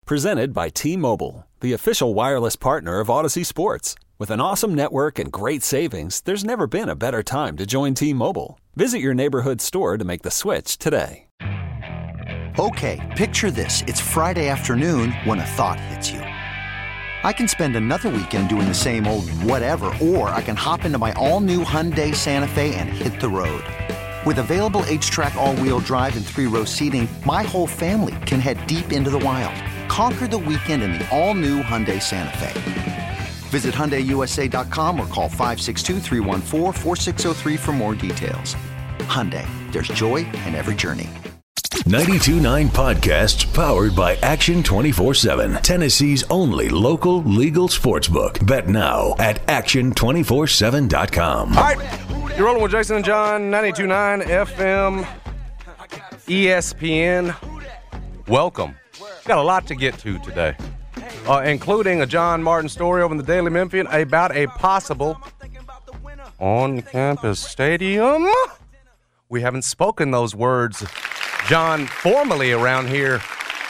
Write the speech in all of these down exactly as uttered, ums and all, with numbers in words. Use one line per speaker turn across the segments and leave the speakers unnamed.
Presented by T-Mobile, the official wireless partner of Odyssey Sports. With an awesome network and great savings, there's never been a better time to join T-Mobile. Visit your neighborhood store to make the switch today.
Okay, picture this. It's Friday afternoon when a thought hits you. I can spend another weekend doing the same old whatever, or I can hop into my all-new Hyundai Santa Fe and hit the road. With available H-Track all-wheel drive and three-row seating, my whole family can head deep into the wild. Conquer the weekend in the all-new Hyundai Santa Fe. Visit Hyundai U S A dot com or call five six two, three one four, four six zero three for more details. Hyundai, there's joy in every journey.
ninety-two point nine Podcasts powered by Action twenty-four seven. Tennessee's only local legal sportsbook. Bet now at action two four seven dot com.
All right, you're rolling with Jason and John, ninety-two point nine F M, E S P N. Welcome. Got a lot to get to today, uh, including a John Martin story over in the Daily Memphian about a possible on-campus stadium. We haven't spoken those words, John, formally around here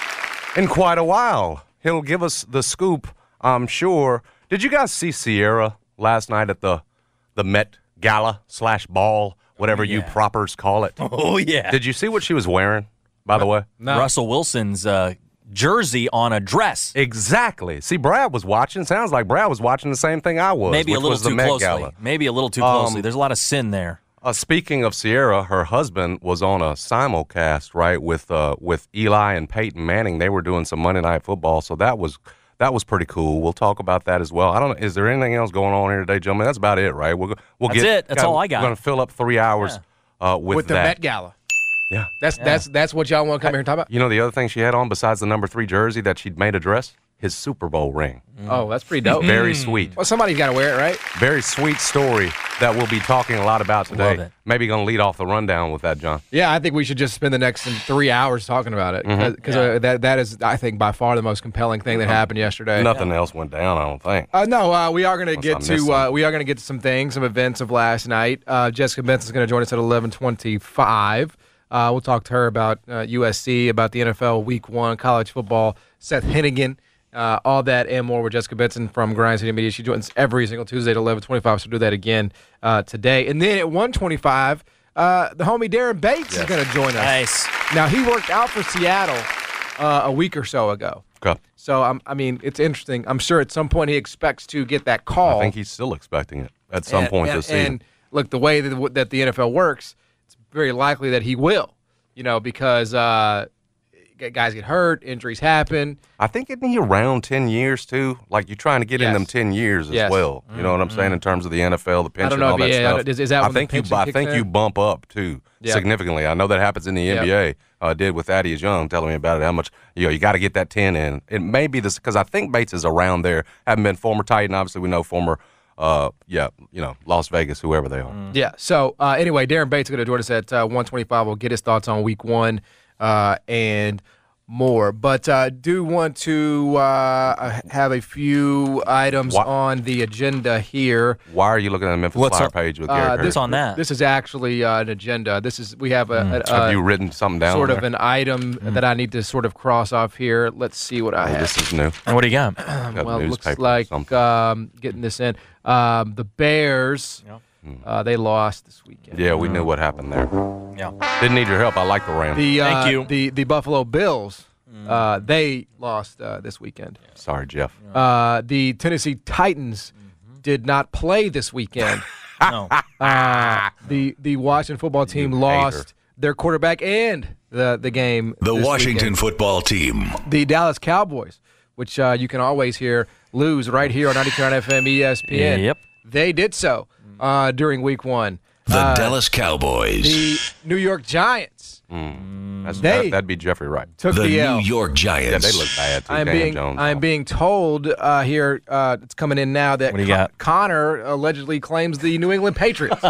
in quite a while. He'll give us the scoop, I'm sure. Did you guys see Ciara last night at the the Met Gala slash ball, whatever oh, yeah. you propers call it?
Oh, yeah.
Did you see what she was wearing, by the way?
No. Russell Wilson's uh, jersey on a dress.
Exactly. See, Brad was watching. Sounds like Brad was watching the same thing I was.
Maybe
which
a little
was the
too
Met
closely.
Gala.
Maybe a little too closely.
Um,
There's a lot of sin there.
Uh, speaking of Ciara, her husband was on a simulcast, right, with uh, with Eli and Peyton Manning. They were doing some Monday Night Football, so that was that was pretty cool. We'll talk about that as well. I don't know. Is there anything else going on here today, gentlemen? That's about it, right? We'll we'll
That's
get.
it. That's
got,
all I got.
We're going to fill up three hours yeah. uh, with,
with the
that.
Met Gala.
Yeah,
that's
yeah.
that's that's what y'all want to come here and talk about.
You know the other thing she had on besides the number three jersey that she'd made a dress? His Super Bowl ring.
Mm. Oh, that's pretty dope.
Very sweet.
Well, somebody's got to wear it, right?
Very sweet story that we'll be talking a lot about today.
Love it.
Maybe going to lead off the rundown with that, John.
Yeah, I think we should just spend the next three hours talking about it because
Mm-hmm.
yeah. uh, that that is, I think, by far the most compelling thing that happened yesterday.
Nothing yeah. else went down, I don't think.
Uh, no, uh, we are going to get to uh, we are going to get to some things, some events of last night. Uh, Jessica Benson's going to join us at eleven twenty-five. Uh, we'll talk to her about uh, U S C, about the N F L Week One, college football. Seth Hennigan. Uh, all that and more with Jessica Benson from Grind City Media. She joins every single Tuesday at eleven twenty-five, so we'll do that again uh, today. And then at one twenty-five, uh, the homie Darren Bates yes. is going to join us.
Nice.
Now, he worked out for Seattle uh, a week or so ago.
Okay.
So, um, I mean, it's interesting. I'm sure at some point he expects to get that call.
I think he's still expecting it at some
and,
point
and,
this season.
And, look, the way that, that the N F L works, it's very likely that he will, you know, because uh, – guys get hurt, injuries happen.
I think isn't he around ten years too? Like you're trying to get
yes.
in them ten years as
yes.
well. You know what I'm saying in terms of the N F L, the pension,
I don't know
all
if
that
he,
stuff.
Is, is that
I
when
think
the
you, I think
in?
you bump up too
yep.
significantly. I know that happens in the yep. N B A. Uh, did with Thaddeus Young telling me about it. How much you know you got to get that ten in. It may be this because I think Bates is around there. Haven't been former Titan. Obviously, we know former. Uh, yeah, you know, Las Vegas, whoever they are.
Mm. Yeah. So uh, anyway, Darren Bates is going to join us at uh, one twenty-five. We'll get his thoughts on Week One uh, and. more. But I uh, do want to uh, have a few items
what?
on the agenda here.
Why are you looking at the Memphis
What's
Flyer
up?
page with
Uh,
Gary Curry?
this,
on that?
This is actually uh, an agenda. This is we have a,
Mm.
a, a
Have you written something down
sort
there?
of an item
Mm.
that I need to sort of cross off here. Let's see what I
Oh,
have.
this is new.
And what do you got?
Got
well, it looks
newspaper or
like
something.
um, getting this in. Um, the Bears,
Yep.
uh, they lost this weekend.
Yeah, we knew what happened there.
Yeah.
Didn't need your help. I like the Rams.
The, uh,
Thank you.
The, the Buffalo Bills, uh, they lost uh, this weekend.
Sorry, Jeff.
Uh, the Tennessee Titans did not play this weekend.
No.
Uh, the the Washington football team
You
lost
hater.
their quarterback and the the game.
The
this
Washington
weekend.
football team.
The Dallas Cowboys, which uh, you can always hear lose right here on ninety-two point nine F M E S P N.
Yep.
They did so uh, during Week One.
The
Uh,
Dallas Cowboys.
The New York Giants
That's,
They-
that, that'd be Jeffrey Wright.
took
the
the,
New
L.
York
Yeah,
Giants.
they look bad too.
I'm
Dan
being
Jones.
I'm being told uh, here uh, it's coming in now that
What do you got?
Connor allegedly claims the New England Patriots.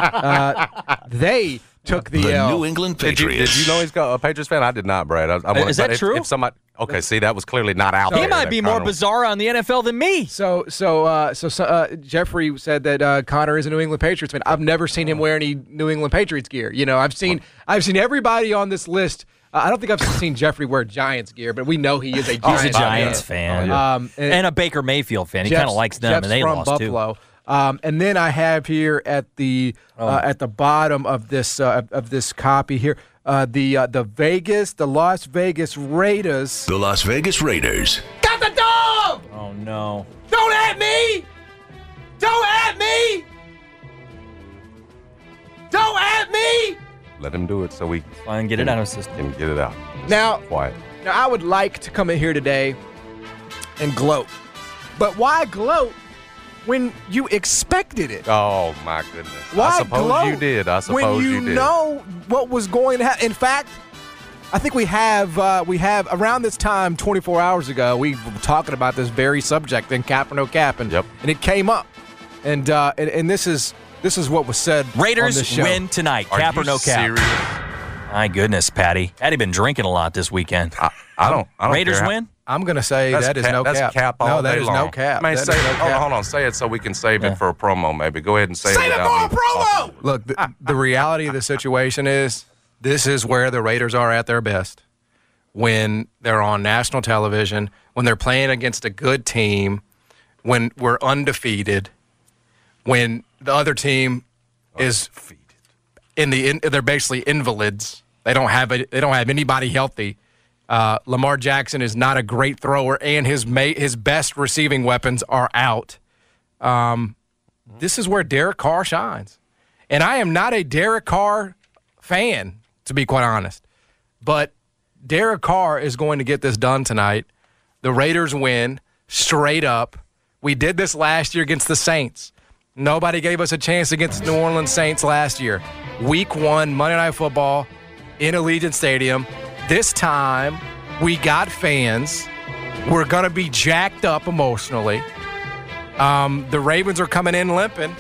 uh, they took the,
The
L.
New England
Did you,
Patriots.
did you know he's got a Patriots fan? I did not, Brad. I, I wanted-
Is that
but if,
true?
If somebody, okay, see, that was clearly not out
So-
there.
He might
that
be more
Connor-
bizarre on the N F L than me.
So so uh, so, so uh, Jeffrey said that uh, Connor is a New England Patriots fan. I've never seen him wear any New England Patriots gear. You know, I've seen I've seen everybody on this list I don't think I've seen Jeffrey wear Giants gear, but we know he is a Giants,
He's a Giants fan.
fan. Um,
and, and a Baker Mayfield fan. He
Jeff's-
kind of likes them,
Jeff's
and they
from
lost
Buffalo.
too.
Um, and then I have here at the
Oh.
uh, at the bottom of this uh, of, of this copy here uh, the uh, the Vegas the Las Vegas Raiders
The Las Vegas Raiders.
got the dog.
Oh, no.
Don't at me! Don't at me! Don't at me!
Let him do it so we
Try and get it out of his system.
can get it out.
Now,
Quiet.
now I would like to come in here today and gloat, but why gloat when you expected it?
Oh, my goodness.
Why
I suppose
gloat
you did. I suppose
when you,
you did.
know what was going to happen. In fact, I think we have uh, we have around this time, twenty-four hours ago, we were talking about this very subject in Cap or No Cap, and,
Yep.
and it came up, and uh, and, and this is this is what was said. on
Raiders
this show.
win tonight.
Are
Cap
you
or no cap?
serious?
My goodness, Patty. Patty been drinking a lot this weekend.
I, I don't. I don't
Raiders
care how-
win?
I'm gonna say
That's
that is
cap,
no
that's
cap.
cap all
no, that
day
is
long.
no cap.
Man,
That
say,
is no
hold, on,
cap.
hold on. Say it so we can save
Yeah.
it for a promo, maybe. Go ahead and say
Save
it.
it
without
for a
me
promo!
talking.
Look, the, the reality of the situation is this is where the Raiders are at their best. When they're on national television, when they're playing against a good team, when we're undefeated, when the other team is in the in, they're basically invalids. They don't have a, they don't have anybody healthy. Uh, Lamar Jackson is not a great thrower, and his ma- his best receiving weapons are out. Um, this is where Derek Carr shines. And I am not a Derek Carr fan, to be quite honest. But Derek Carr is going to get this done tonight. The Raiders win straight up. We did this last year against the Saints. Nobody gave us a chance against the New Orleans Saints last year. Week one, Monday Night Football in Allegiant Stadium. This time, we got fans. We're going to be jacked up emotionally. Um, the Ravens are coming in limping.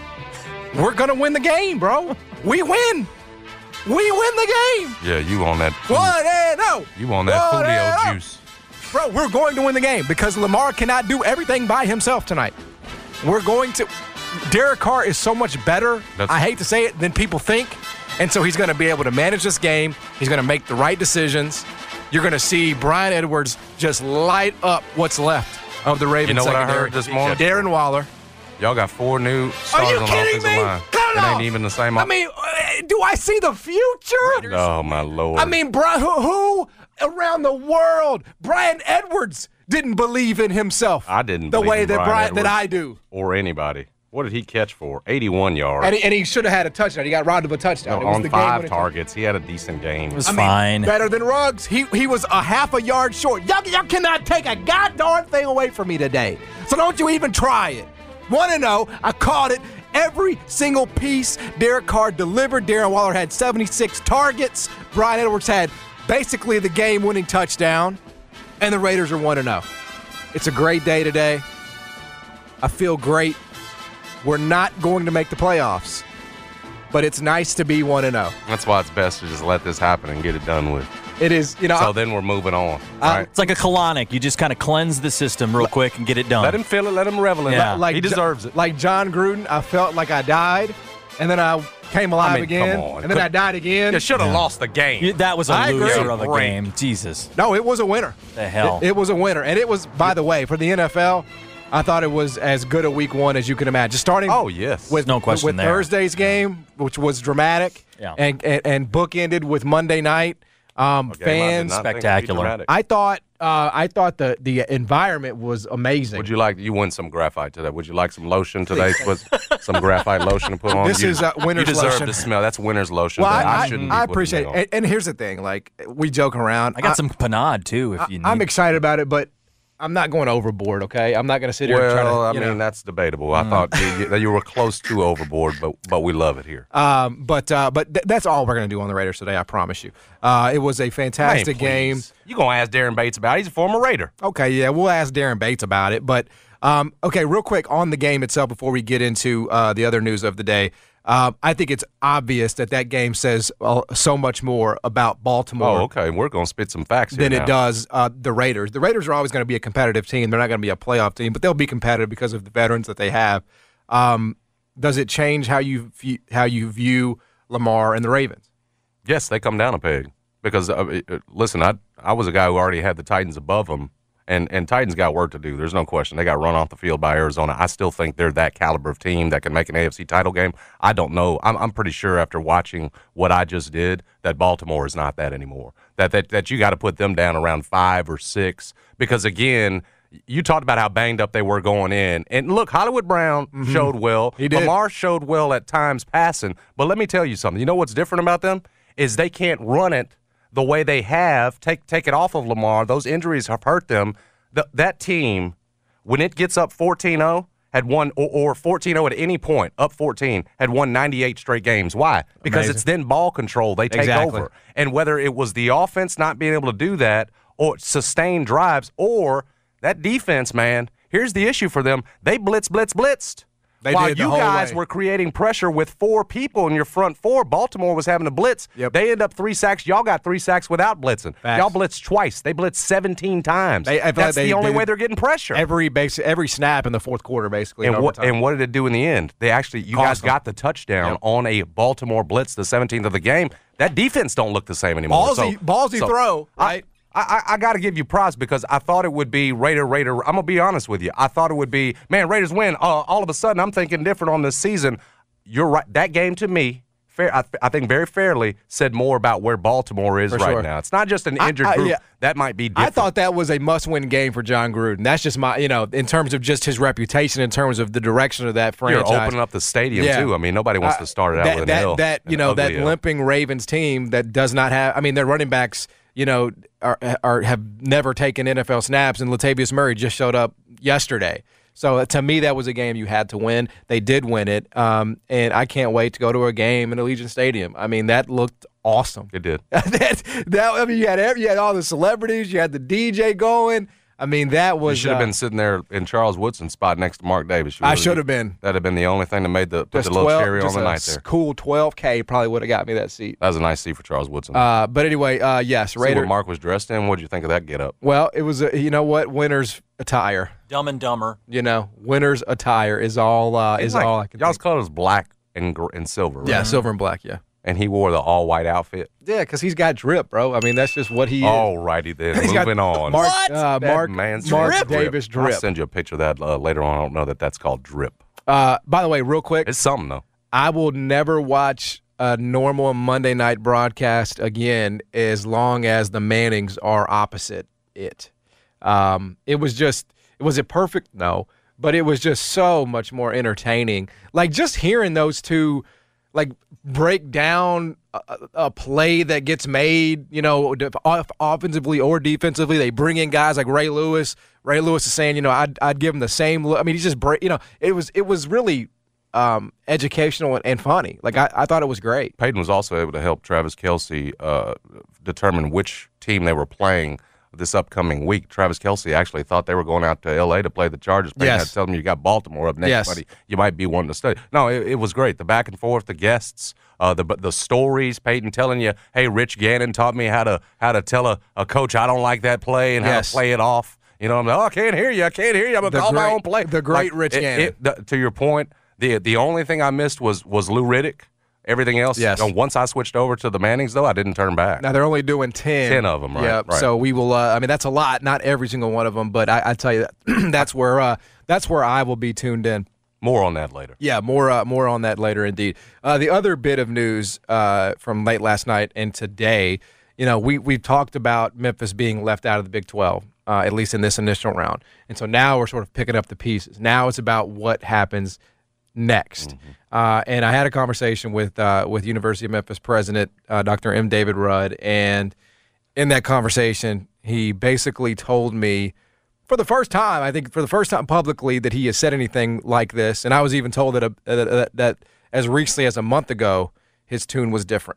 We're going to win the game, bro. We win. We win the game.
Yeah, you on that.
One and oh.
You on that
One and
Julio
oh.
juice.
Bro, we're going to win the game because Lamar cannot do everything by himself tonight. We're going to. Derek Carr is so much better,
That's-
I hate to say it, than people think. And so he's going to be able to manage this game. He's going to make the right decisions. You're going to see Brian Edwards just light up what's left of the Ravens
You know what I
secondary.
heard this morning?
Darren Waller.
Y'all got four new
Are
stars
you
on the
kidding
offensive
me?
line.
Cut it
It
off.
ain't even the same.
I mean, uh, do I see the future?
oh my lord.
I mean, Brian, who, who around the world? Brian Edwards didn't believe in himself.
I didn't
the
believe
way
in
that
Brian
Brian that
Edwards.
I do.
or anybody. What did he catch for? eighty-one yards.
And he, and he should have had a touchdown. He got robbed of a touchdown. It was
on
the
five
game-winning
targets. He had a decent game.
It was
I mean,
fine.
better than Ruggs. He he was a half a yard short. Y'all, y'all cannot take a goddamn thing away from me today. So don't you even try it. one and oh. I called it. Every single piece Derek Carr delivered. Darren Waller had seventy-six targets. Brian Edwards had basically the game-winning touchdown. And the Raiders are one and oh. It's a great day today. I feel great. We're not going to make the playoffs. But it's nice to be one and oh.
That's why it's best to just let this happen and get it done with.
It is, you know.
So
I-
then we're moving on.
I-
Right?
It's like a colonic. You just kind of cleanse the system real quick and get it done.
Let him feel it. Let him revel in
Yeah.
it.
like
he deserves
Jo-
it.
Like John Gruden, I felt like I died, and then I came alive
I mean,
again,
come on.
and then I died again.
You should have
Yeah.
lost the game.
You- that was a
I agree.
loser of a
Great.
game. Jesus.
No, it was a winner.
The hell.
It, it was a winner, and it was, by the way, for the N F L. I thought it was as good a week one as you can imagine. Starting
Oh, yes.
with,
No question
with
there.
Thursday's game, which was dramatic,
Yeah.
and, and and bookended with Monday night. Um,
A game I did
fans,
not think would be
Spectacular.
dramatic.
I thought uh, I thought the the environment was amazing.
Would you like you win some graphite today? Would you like some lotion today? Put some graphite lotion to put on.
This
you,
is, uh, winter's
You deserve
lotion.
to smell. That's winter's lotion.
well,
that
I,
I, shouldn't.
I,
be
I
putting
appreciate
it.
it.
on.
And, and here's the thing: like we joke around.
I got some panade, too, if you need.
I'm excited about it, but I'm not going overboard, okay? I'm not going to sit here and try to,
Well, I
you
mean,
know.
that's debatable. I thought you, you, you were close to overboard, but but we love it here.
Um, but uh, but th- that's all we're going to do on the Raiders today, I promise you. Uh, it was a fantastic
Man,
game.
please. You gonna ask Darren Bates about it? He's a former Raider.
Okay, yeah, we'll ask Darren Bates about it. But, um, okay, real quick on the game itself before we get into uh, the other news of the day. Uh, I think it's obvious that that game says uh, so much more about Baltimore.
Oh, okay. We're gonna spit some facts here
than
now.
it does uh, the Raiders. The Raiders are always going to be a competitive team. They're not going to be a playoff team, but they'll be competitive because of the veterans that they have. Um, does it change how you view, how you view Lamar and the Ravens?
Yes, they come down a peg. because uh, listen, I I was a guy who already had the Titans above them. And and Titans got work to do. There's no question. They got run off the field by Arizona. I still think they're that caliber of team that can make an A F C title game. I don't know. I'm I'm pretty sure after watching what I just did that Baltimore is not that anymore. That that that you got to put them down around five or six because again, you talked about how banged up they were going in. And look, Hollywood Brown mm-hmm. showed well.
He did.
Lamar showed well at times passing. But let me tell you something. You know what's different about them is they can't run it the way they have, take take it off of Lamar. Those injuries have hurt them. The, that team, when it gets up fourteen oh, had won, or, or fourteen oh at any point, up fourteen, had won ninety-eight straight games. Why? Because
Amazing.
It's then ball control. They take
exactly.
over. And whether it was the offense not being able to do that or sustain drives or that defense, man, here's the issue for them. They blitz, blitz, blitzed.
They
While
did the
you
whole
guys
way.
were creating pressure with four people in your front four, Baltimore was having to blitz.
Yep.
They end up three sacks. Y'all got three sacks without blitzing.
Facts.
Y'all blitzed twice. They blitzed seventeen times.
They, I feel
That's
like they
the only
did
way they're getting pressure.
Every base, every snap in the fourth quarter, basically.
and
in
what
overtime.
and what did it do in the end? They actually, you
Cost
guys
them.
got the touchdown
Yep.
on a Baltimore blitz, the seventeenth of the game. That defense don't look the same anymore.
Ballsy,
So-
ballsy
so
throw, right?
I, I, I got to give you props because I thought it would be Raider, Raider. I'm going to be honest with you. I thought it would be, man, Raiders win. Uh, all of a sudden, I'm thinking different on this season. You're right. That game to me, fair. I, I think very fairly, said more about where Baltimore is
For
right
sure.
now. It's not just an
I-
injured
I-
group.
yeah.
That might be different.
I thought that was a must-win game for John Gruden. That's just my, you know, in terms of just his reputation, in terms of the direction of that
You're
franchise.
opening up the stadium,
Yeah.
too. I mean, nobody wants
Uh,
to start it out
that,
with an
that,
L.
That, you
an
know, that
ugly L.
limping Ravens team that does not have, I mean, their running backs, you know, are, are have never taken N F L snaps, and Latavius Murray just showed up yesterday. So uh, to me, that was a game you had to win. They did win it, um, and I can't wait to go to a game in Allegiant Stadium. I mean, that looked awesome.
It did.
that, that, I mean, you had every, you had all the celebrities, you had the D J going. I mean, that was.
You should have
uh,
been sitting there in Charles Woodson's spot next to Mark Davis. You
I
would've-
should have been.
That'd have been the only thing that made the put
Just
the little
twelve,
cherry on
just
the
a
night there.
Cool twelve K probably would have got me that seat.
That was a nice seat for Charles Woodson.
Uh, but anyway, uh, yes,
See
Raider.
what Mark was dressed in. What did you think of that get up?
Well, it was a, you know what, winner's attire.
Dumb and Dumber.
You know, winner's attire is all uh, is
Like,
all I can.
y'all's
think.
color was black and gr- and silver. Right?
Yeah, silver and black. Yeah,
and he wore the all white outfit.
yeah, because he's got drip, bro. I mean, that's just what he is.
All righty then.
He's got
Moving on.
Mark,
What?
Uh,
That
Mark,
man's
Mark
drip.
Davis
I'll
drip.
send you a picture of that uh, later on. I don't know that that's called drip.
Uh, by the way, real quick,
It's something though.
I will never watch a normal Monday night broadcast again as long as the Mannings are opposite it. Um, it was just, was it perfect? No, but it was just so much more entertaining. Like just hearing those two, like break down a, a play that gets made, you know, off- offensively or defensively. They bring in guys like Ray Lewis. Ray Lewis is saying, you know, I'd I'd give him the same look. I mean, he's just break. You know, it was it was really um, educational and, and funny. Like I, I thought it was great.
Peyton was also able to help Travis Kelce uh, determine which team they were playing this upcoming week. Travis Kelce actually thought they were going out to L A to play the Chargers. Peyton
Yes.
had to tell them you got Baltimore up next,
Yes.
buddy. You might be wanting to study. No, it, it was great. The back and forth, the guests, uh, the the stories. Peyton telling you, hey, Rich Gannon taught me how to how to tell a, a coach I don't like that play and how
Yes.
to play it off. You know, I'm like, oh, I can't hear you. I can't hear you. I'm going to
The
call my
great-
own play.
the great
Like,
Rich
it-
Gannon.
it- the- to your point, the the only thing I missed was was Lou Riddick. Everything else,
Yes.
you know, once I switched over to the Mannings, though, I didn't turn back.
Now they're only doing ten.
ten of them, right?
Yeah.
right.
So we will. Uh, I mean, that's a lot. Not every single one of them, but I, I tell you that that's where uh, that's where I will be tuned in.
More on that later.
Yeah, more uh, more on that later, indeed. Uh, the other bit of news uh, from late last night and today, you know, we we've talked about Memphis being left out of the Big twelve, uh, at least in this initial round, and so now we're sort of picking up the pieces. Now it's about what happens next.
Mm-hmm.
Uh, and I had a conversation with uh, with University of Memphis president uh, Doctor M. David Rudd, and in that conversation, he basically told me, for the first time, I think for the first time publicly, that he has said anything like this. And I was even told that, a, that, that as recently as a month ago, his tune was different.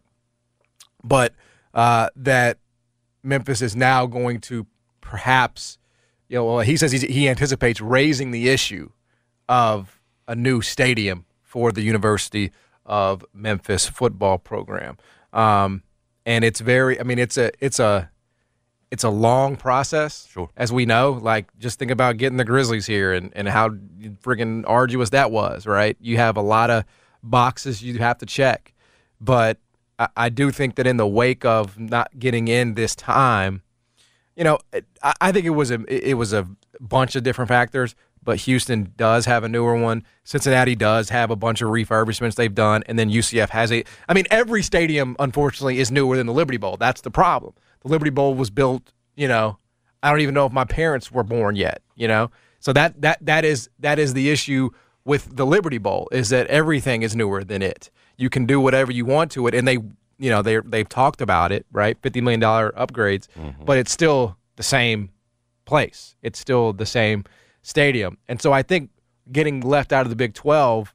But uh, that Memphis is now going to perhaps, you know, well, he says he's, he anticipates raising the issue of a new stadium for the University of Memphis football program. Um, and it's very, I mean, it's a, it's a, It's a long process,
Sure.
as we know. Like, just think about getting the Grizzlies here and, and how friggin' arduous that was, right? You have a lot of boxes you have to check. But I, I do think that in the wake of not getting in this time, you know, I, I think it was a it was a bunch of different factors. But Houston does have a newer one. Cincinnati does have a bunch of refurbishments they've done, and then U C F has a. I mean, every stadium, unfortunately, is newer than the Liberty Bowl. That's the problem. The Liberty Bowl was built, you know, I don't even know if my parents were born yet. You know, so that that that is that is the issue with the Liberty Bowl, is that everything is newer than it. You can do whatever you want to it, and they, you know, they they've talked about it, right? fifty million dollars upgrades, mm-hmm. but it's still the same place. It's still the same stadium. And so I think getting left out of the Big twelve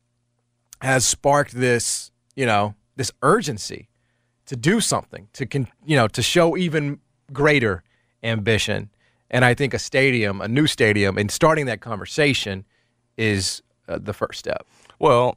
has sparked this, you know, this urgency to do something, to con- you know, to show even greater ambition. And I think a stadium, a new stadium, and starting that conversation is uh, the first step.
Well,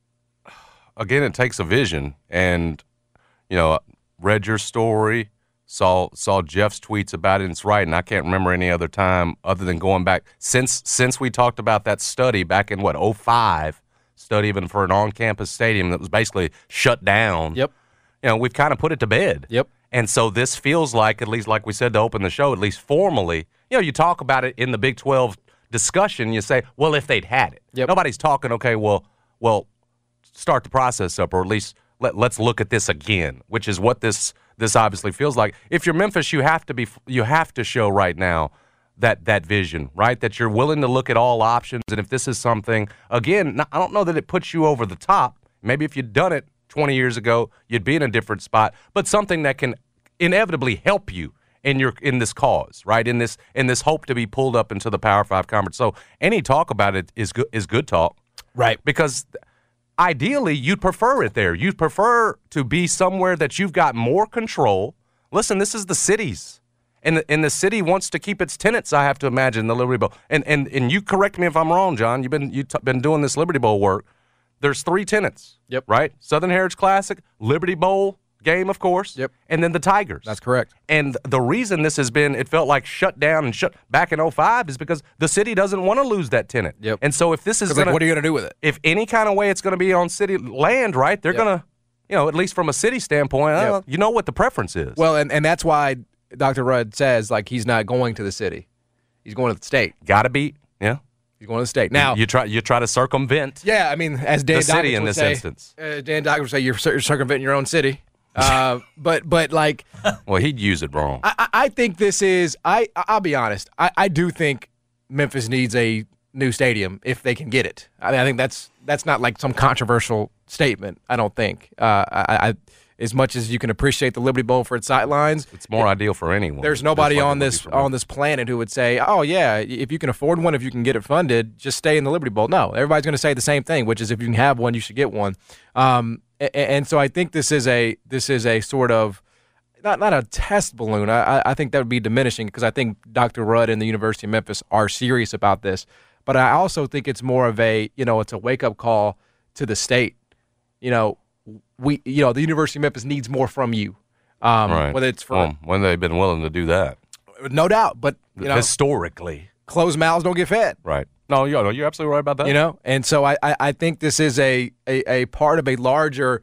again, it takes a vision. And, you know, read your story, Saw saw Jeff's tweets about it, and it's right, and I can't remember any other time other than going back. Since since we talked about that study back in, what, oh five, study even for an on-campus stadium that was basically shut down.
Yep.
You know, we've kind of put it to bed.
Yep.
And so this feels like, at least like we said to open the show, at least formally, you know, you talk about it in the Big twelve discussion, you say, well, if they'd had it.
Yep.
Nobody's talking, okay, well, well, start the process up, or at least let, let's look at this again, which is what this – this obviously feels like. If you're Memphis, you have to be you have to show right now that that vision, right? That you're willing to look at all options. And if this is something, again, I don't know that it puts you over the top. Maybe if you'd done it twenty years ago, you'd be in a different spot. But something that can inevitably help you in your in this cause, right? In this in this hope to be pulled up into the Power Five conference. So any talk about it is good is good talk,
right?
Because ideally, you'd prefer it there. You'd prefer to be somewhere that you've got more control. Listen, this is the city's. And the, and the city wants to keep its tenants, I have to imagine, the Liberty Bowl. And and and you correct me if I'm wrong, John. You've been you've t- been doing this Liberty Bowl work. There's three tenants.
Yep.
Right? Southern Heritage Classic, Liberty Bowl game, of course.
Yep.
And then the Tigers.
That's correct.
And the reason this has been, it felt like shut down and shut back in oh five is because the city doesn't want to lose that tenant.
Yep.
And so if this is going
like, what are you going to do with it?
If any kind of way it's going to be on city land, right, they're
Yep.
going to, you know, at least from a city standpoint,
Yep.
uh, you know what the preference is.
Well, and, and that's why Doctor Rudd says, like, he's not going to the city. He's going to the state.
Got to be, yeah.
He's going to the state. Now,
you try you try to circumvent
yeah, I mean, as Dan
the city
Dockers
in
would
this
say,
instance.
Uh, Dan Dockers would say, you're, you're circumventing your own city. Uh, but, but like,
Well, he'd use it wrong.
I, I I think this is, I, I'll be honest, I, I do think Memphis needs a new stadium if they can get it. I mean, I think that's that's not like some controversial statement, I don't think. Uh, I, I As much as you can appreciate the Liberty Bowl for its sightlines,
It's more ideal for anyone.
there's nobody
Just like
on
it would
this
be for me.
on this planet who would say, "Oh yeah, if you can afford one, if you can get it funded, just stay in the Liberty Bowl." No, everybody's going to say the same thing, which is if you can have one, you should get one. Um, and, and so I think this is a this is a sort of not not a test balloon. I I think that would be diminishing because I think Doctor Rudd and the University of Memphis are serious about this. But I also think it's more of a you know it's a wake up call to the state. You know. We, you know, the University of Memphis needs more from you. Um,
Right.
Whether it's for
Well, when they've been willing to do that.
no doubt, but you know,
Historically.
closed mouths don't get fed.
Right. No, you're, you're absolutely right about that.
You know, and so I, I, I think this is a, a, a part of a larger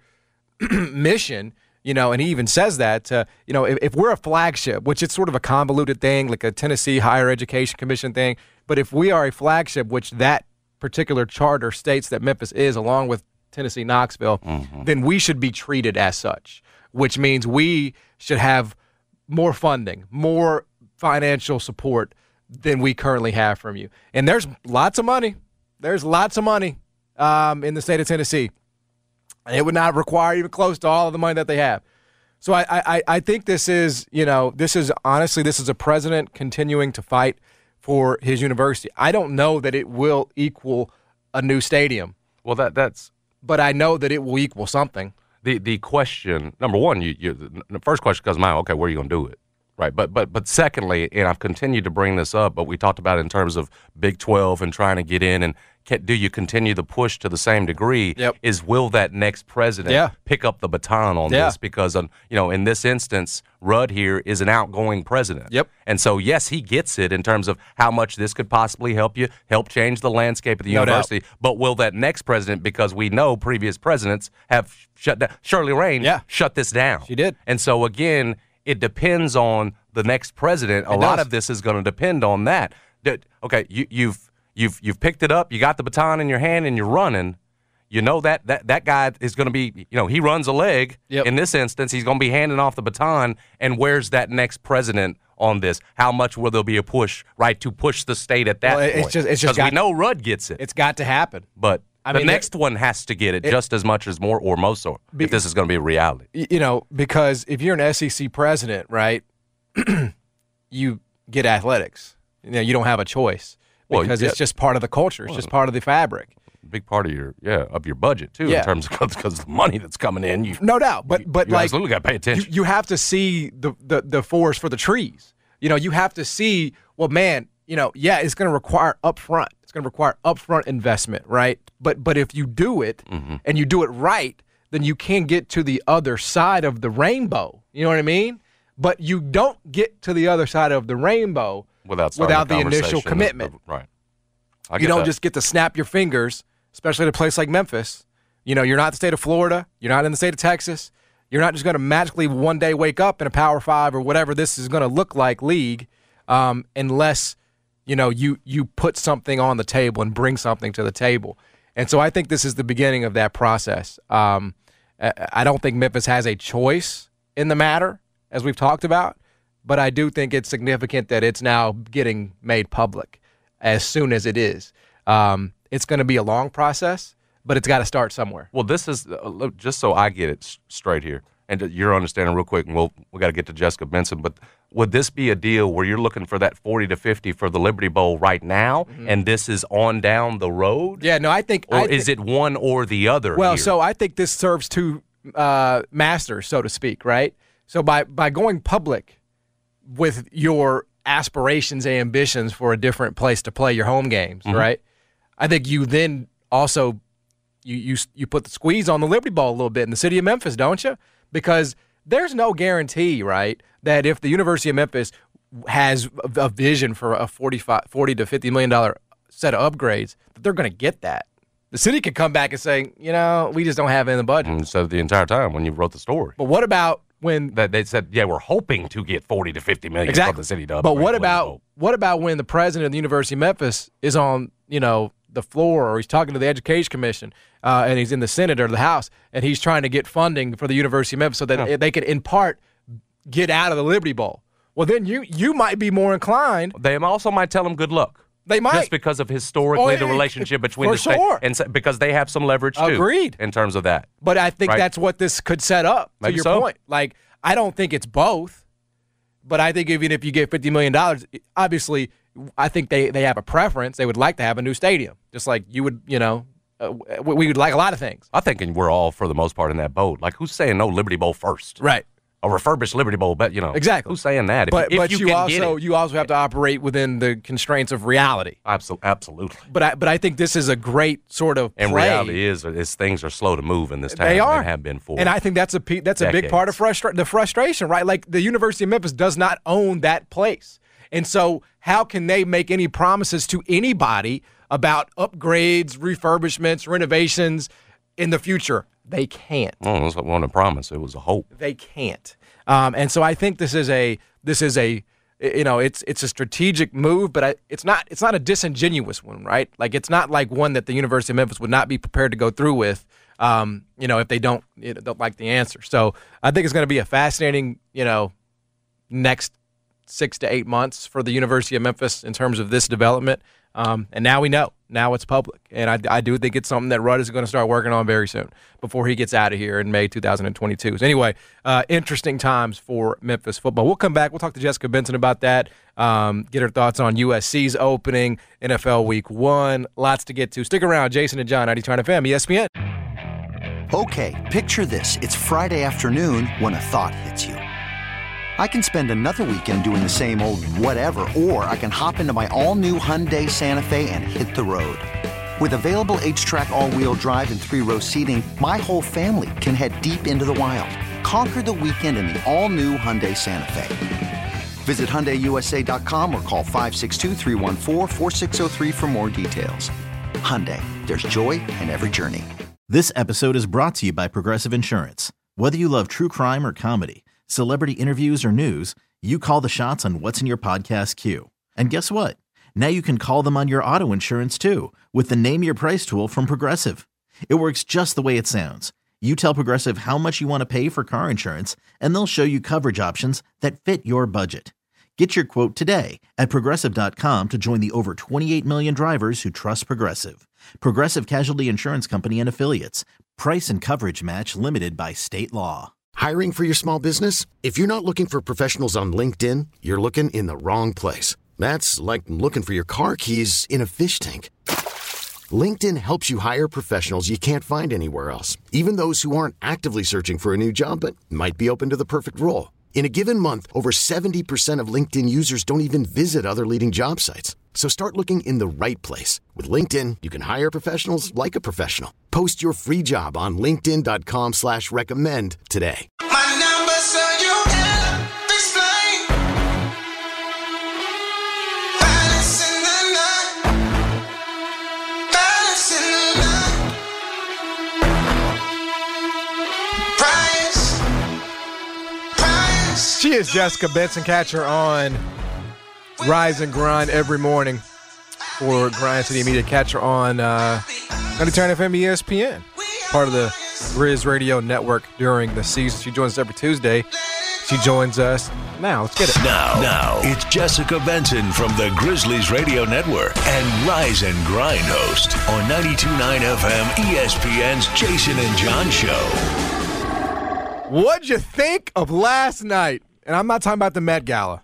mission. You know, and he even says that. Uh, you know, if, if we're a flagship, which it's sort of a convoluted thing, like a Tennessee Higher Education Commission thing, but if we are a flagship, which that particular charter states that Memphis is, along with Tennessee Knoxville, mm-hmm. then we should be treated as such, which means we should have more funding, more financial support than we currently have from you. And there's lots of money. There's lots of money um, in the state of Tennessee. And it would not require even close to all of the money that they have. So I, I, I think this is, you know, this is honestly, this is a president continuing to fight for his university. I don't know that it will equal a new stadium.
Well, that that's
But I know that it will equal something.
the the question. Number one, you, you the first question comes to mind. Okay, where are you going to do it? Right, but but but secondly, and I've continued to bring this up, but we talked about it in terms of Big twelve and trying to get in, and can, do you continue the push to the same degree?
Yep.
Is will that next president
yeah.
pick up the baton on
yeah.
this? Because um, you know, in this instance, Rudd here is an outgoing president.
Yep.
And so yes, he gets it in terms of how much this could possibly help you, help change the landscape of the
no
university.
Doubt.
But will that next president, because we know previous presidents have shut down. Shirley Rain
yeah.
shut this down.
She did.
And so again, it depends on the next president. A
it
lot
does.
of this is going to depend on that. That okay, you, you've you've you've picked it up. You got the baton in your hand, and you're running. You know that that that guy is going to be. You know, he runs a leg.
Yep.
In this instance, he's going to be handing off the baton. And where's that next president on this? How much will there be a push, right, to push the state at that
well,
point?
It's just it's just
because we
got,
know Rudd gets it.
It's got to happen.
But
I
the
mean,
next
it,
one has to get it,
it
just as much as more or most, or
be,
if this is going to be a reality.
You know, because if you're an S E C president, right, you get athletics. You know, you don't have a choice because
well, yeah.
it's just part of the culture. It's
well,
just part of the fabric.
Big part of your yeah of your budget too,
yeah.
in terms of because the money that's coming in. You,
no doubt, but but
you
like
absolutely got to pay attention.
You, you have to see the, the the forest for the trees. You know, you have to see. Well, man, you know, yeah, it's going to require upfront. It's going to require upfront investment, right? But but if you do it
mm-hmm.
and you do it right, then you can get to the other side of the rainbow. You know what I mean? But you don't get to the other side of the rainbow
without
without the initial commitment.
Of, right.
I you don't
that.
just get to snap your fingers, especially at a place like Memphis. You know, you're not the state of Florida. You're not in the state of Texas. You're not just going to magically one day wake up in a Power Five or whatever this is going to look like league, um, unless you know you you put something on the table and bring something to the table. And so I think this is the beginning of that process. Um, I don't think Memphis has a choice in the matter, as we've talked about, but I do think it's significant that it's now getting made public as soon as it is. Um, it's going to be a long process, but it's got to start somewhere.
Well, this is uh, just so I get it straight here, and you're understanding real quick, and we'll we got to get to Jessica Benson. But would this be a deal where you're looking for that forty to fifty for the Liberty Bowl right now, mm-hmm. and this is on down the road?
Yeah, no, I think.
Or
I th-
is it one or the other?
Well,
here?
so I think this serves two uh, masters, so to speak, right? So by by going public with your aspirations and ambitions for a different place to play your home games, mm-hmm. right? I think you then also you you you put the squeeze on the Liberty Bowl a little bit in the city of Memphis, don't you? Because there's no guarantee, right, that if the University of Memphis has a, a vision for a forty-five, forty to fifty million dollars set of upgrades, that they're going to get that. The city could come back and say, you know, we just don't have it in the budget.
And so the entire time when you wrote the story.
But what about when
that they said, yeah, we're hoping to get forty to fifty million
exactly.
from the city to upgrade.
But what about what about when the president of the University of Memphis is on, you know, the floor, or he's talking to the Education Commission, uh, and he's in the Senate or the House, and he's trying to get funding for the University of Memphis so that yeah. they could, in part, get out of the Liberty Bowl. Well, then you you might be more inclined.
They also might tell him good luck.
They might.
Just because of historically
oh,
the relationship between
for
the state.
Sure.
And so, because they have some leverage, too.
Agreed.
In terms of that.
But I think
right?
that's what this could set up,
Maybe
to your
so.
point. Like, I don't think it's both, but I think even if you get fifty million dollars, obviously, I think they, they have a preference. They would like to have a new stadium, just like you would, you know, uh, we would like a lot of things.
I think we're all, for the most part, in that boat. Like, who's saying no Liberty Bowl first?
Right.
A refurbished Liberty Bowl, but you know,
exactly.
Who's saying that? If,
but
if
but
you,
you,
can
also
get it.
you also have to operate within the constraints of reality.
Absolutely, absolutely.
But I but I think this is a great sort of
and
play.
reality is is things are slow to move in this town.
They are
and have been for.
And I think that's a that's a big part of frustra- the frustration, right? Like the University of Memphis does not own that place, and so how can they make any promises to anybody about upgrades, refurbishments, renovations in the future? They can't.
Well, it wasn't a promise; it was a hope.
They can't. Um, and so I think this is a this is a you know it's it's a strategic move, but I, it's not it's not a disingenuous one, right? Like it's not like one that the University of Memphis would not be prepared to go through with, um, you know, if they don't you know, don't like the answer. So I think it's going to be a fascinating you know next six to eight months for the University of Memphis in terms of this development. Um, and now we know. Now it's public. And I, I do think it's something that Rudd is going to start working on very soon before he gets out of here in May two thousand twenty-two. So anyway, uh, interesting times for Memphis football. We'll come back. We'll talk to Jessica Benson about that, um, get her thoughts on U S C's opening, N F L Week one. Lots to get to. Stick around. Jason and John, ninety-nine F M, E S P N.
Okay, picture this. It's Friday afternoon when a thought hits you. I can spend another weekend doing the same old whatever, or I can hop into my all-new Hyundai Santa Fe and hit the road. With available H-Track all-wheel drive and three-row seating, my whole family can head deep into the wild. Conquer the weekend in the all-new Hyundai Santa Fe. Visit Hyundai U S A dot com or call five six two, three one four, four six zero three for more details. Hyundai, there's joy in every journey.
This episode is brought to you by Progressive Insurance. Whether you love true crime or comedy, celebrity interviews or news, you call the shots on what's in your podcast queue. And guess what? Now you can call them on your auto insurance too with the Name Your Price tool from Progressive. It works just the way it sounds. You tell Progressive how much you want to pay for car insurance, and they'll show you coverage options that fit your budget. Get your quote today at Progressive dot com to join the over twenty-eight million drivers who trust Progressive. Progressive Casualty Insurance Company and Affiliates. Price and coverage match limited by state law.
Hiring for your small business? If you're not looking for professionals on LinkedIn, you're looking in the wrong place. That's like looking for your car keys in a fish tank. LinkedIn helps you hire professionals you can't find anywhere else, even those who aren't actively searching for a new job but might be open to the perfect role. In a given month, over seventy percent of LinkedIn users don't even visit other leading job sites. So start looking in the right place. With LinkedIn, you can hire professionals like a professional. Post your free job on linkedin dot com slash recommend today.
My number so you can explain. Balance in the night. Balance in the night. Price. Price.
She is Jessica Benson. Catch her on Rise and Grind every morning for Grind City Media. Catch her on uh, Turn F M E S P N, part of the Grizz Radio Network during the season. She joins us every Tuesday. She joins us now. Let's get it.
Now, now it's Jessica Benson from the Grizzlies Radio Network and Rise and Grind host on ninety-two point nine F M E S P N's Jason and John Show.
What'd you think of last night? And I'm not talking about the Met Gala.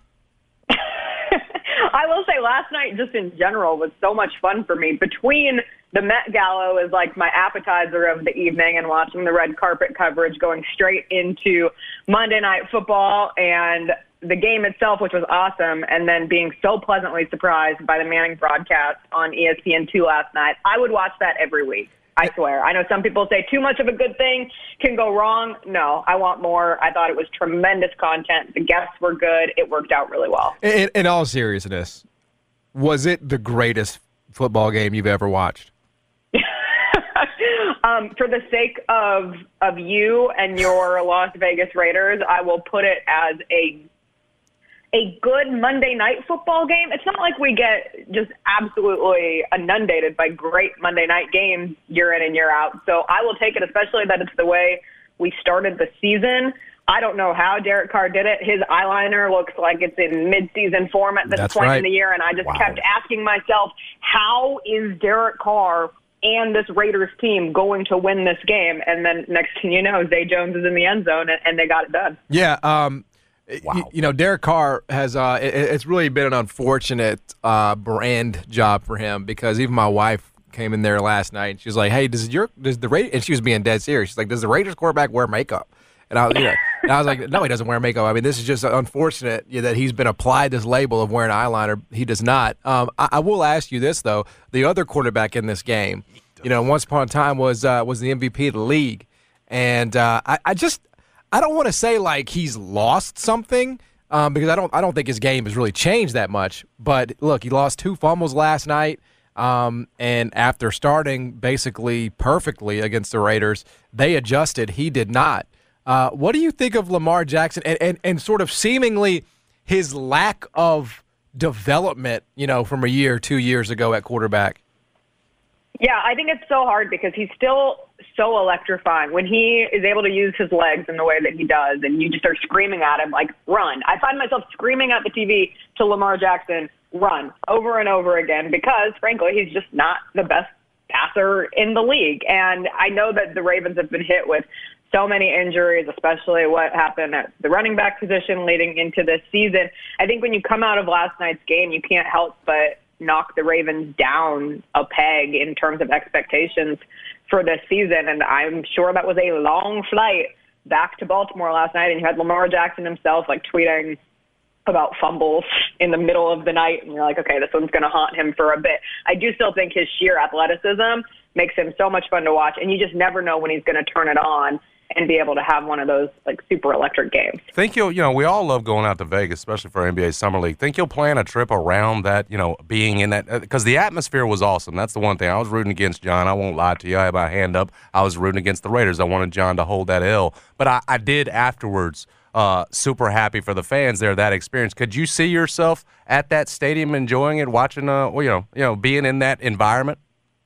I will say last night, just in general, was so much fun for me. Between the Met Gala was like my appetizer of the evening and watching the red carpet coverage, going straight into Monday Night Football and the game itself, which was awesome, and then being so pleasantly surprised by the Manning broadcast on E S P N two last night. I would watch that every week. I swear. I know some people say too much of a good thing can go wrong. No, I want more. I thought it was tremendous content. The guests were good. It worked out really well.
In, in all seriousness, was it the greatest football game you've ever watched?
um, for the sake of of you and your Las Vegas Raiders, I will put it as a a good Monday Night Football game. It's not like we get just absolutely inundated by great Monday night games year in and year out. So I will take it, especially that it's the way we started the season. I don't know how Derek Carr did it. His eyeliner looks like it's in mid-season form at this
That's
point
right.
in the year, and I just
Wow.
kept asking myself, how is Derek Carr and this Raiders team going to win this game? And then next thing you know, Zay Jones is in the end zone, and, and they got it done.
Yeah, um,
Wow.
you, you know, Derek Carr has uh, it, it's really been an unfortunate uh, brand job for him, because even my wife came in there last night and she was like, "Hey, does your does the Raiders?" And she was being dead serious. She's like, "Does the Raiders quarterback wear makeup?" And I was, you know, and I was like, "No, he doesn't wear makeup. I mean, this is just unfortunate you know, that he's been applied this label of wearing eyeliner. He does not." Um, I, I will ask you this though: the other quarterback in this game, you know, once upon a time was uh, was the M V P of the league, and uh, I, I just. I don't want to say like he's lost something um, because I don't I don't think his game has really changed that much. But look, he lost two fumbles last night, um, and after starting basically perfectly against the Raiders, they adjusted. He did not. Uh, what do you think of Lamar Jackson and, and, and sort of seemingly his lack of development, you know, from a year or two years ago at quarterback?
Yeah, I think it's so hard because he's still so electrifying. When he is able to use his legs in the way that he does, and you just start screaming at him, like, run. I find myself screaming at the T V to Lamar Jackson, run, over and over again, because, frankly, he's just not the best passer in the league. And I know that the Ravens have been hit with so many injuries, especially what happened at the running back position leading into this season. I think when you come out of last night's game, you can't help but knock the Ravens down a peg in terms of expectations for this season. And I'm sure that was a long flight back to Baltimore last night, and you had Lamar Jackson himself like tweeting about fumbles in the middle of the night, and you're like, okay, this one's going to haunt him for a bit. I do still think his sheer athleticism makes him so much fun to watch, and you just never know when he's going to turn it on and be able to have one of those like super electric games.
Think you'll, you know, we all love going out to Vegas, especially for N B A Summer League. Think you'll plan a trip around that, you know, being in that, because the atmosphere was awesome. That's the one thing. I was rooting against John. I won't lie to you. I had my hand up. I was rooting against the Raiders. I wanted John to hold that L. But I, I did afterwards. Uh, super happy for the fans there, that experience. Could you see yourself at that stadium enjoying it, watching, uh, well, you know, you know, being in that environment?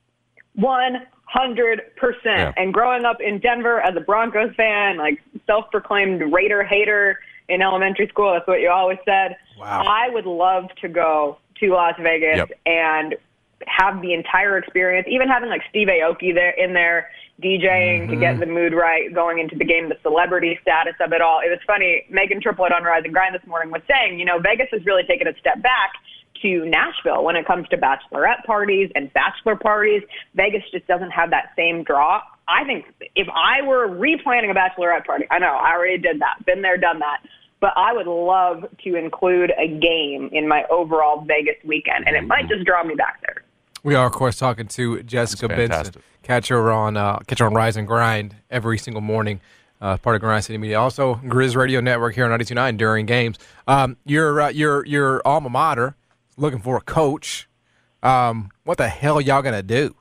One hundred percent.
Yeah.
And growing up in Denver as a Broncos fan, like self-proclaimed Raider hater in elementary school, that's what you always said.
Wow.
I would love to go to Las Vegas
Yep.
and have the entire experience, even having like Steve Aoki there in there DJing mm-hmm. to get the mood right, going into the game, the celebrity status of it all. It was funny. Megan Triplett on Rise and Grind this morning was saying, you know, Vegas has really taken a step back to Nashville when it comes to bachelorette parties and bachelor parties. Vegas just doesn't have that same draw. I think if I were replanning a bachelorette party, I know I already did that, been there, done that, but I would love to include a game in my overall Vegas weekend, and it might just draw me back there.
We are, of course, talking to Jessica Benson. Catch her on uh, catch her on Rise and Grind every single morning, uh, part of Grind City Media. Also, Grizz Radio Network here on ninety-two point nine during games. Um, your uh, your your alma mater looking for a coach. Um, what the hell y'all gonna do?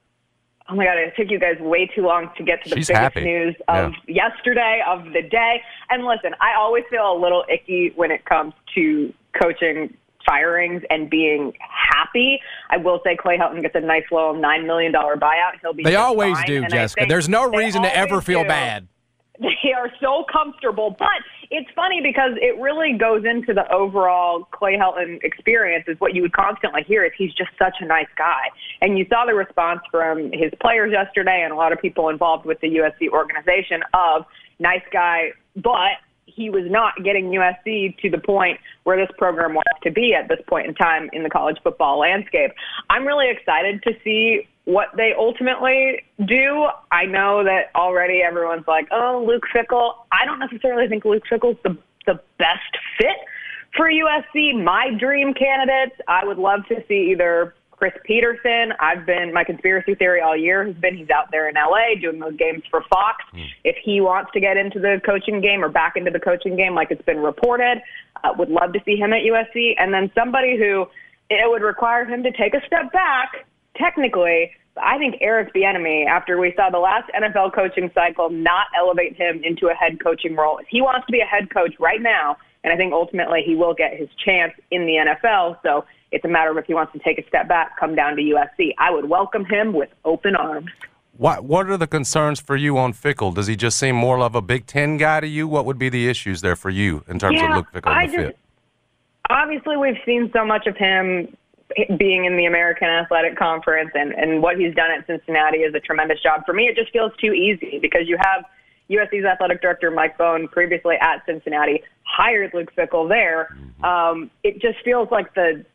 Oh my God, it took you guys way too long to get to the
She's
biggest
happy.
news of
Yeah.
yesterday, of the day. And listen, I always feel a little icky when it comes to coaching firings and being happy. I will say Clay Helton gets a nice little nine million dollars buyout. He'll be
They always
fine.
do,
And I
Jessica.
think
There's no
they
reason to ever
always
feel
do.
bad.
They are so comfortable, but it's funny because it really goes into the overall Clay Helton experience. Is what you would constantly hear is he's just such a nice guy. And you saw the response from his players yesterday and a lot of people involved with the U S C organization of nice guy, but he was not getting U S C to the point where this program wants to be at this point in time in the college football landscape. I'm really excited to see what they ultimately do. I know that already everyone's like, oh, Luke Fickell. I don't necessarily think Luke Fickell's the, the best fit for U S C. My dream candidates, I would love to see either Chris Peterson. I've been, my conspiracy theory all year has been he's out there in L A doing those games for Fox. Mm. If he wants to get into the coaching game or back into the coaching game like it's been reported, uh, would love to see him at U S C. And then somebody who it would require him to take a step back, technically, I think Eric Bieniemy, after we saw the last N F L coaching cycle not elevate him into a head coaching role. He wants to be a head coach right now, and I think ultimately he will get his chance in the N F L. So it's a matter of if he wants to take a step back, come down to U S C. I would welcome him with open arms.
What What are the concerns for you on Fickell? Does he just seem more of a Big Ten guy to you? What would be the issues there for you in terms
yeah,
of Luke Fickell and the
just,
fit?
Obviously, we've seen so much of him being in the American Athletic Conference, and, and what he's done at Cincinnati is a tremendous job. For me, it just feels too easy because you have U S C's athletic director Mike Bohn, previously at Cincinnati, hired Luke Fickell there. Mm-hmm. Um, it just feels like the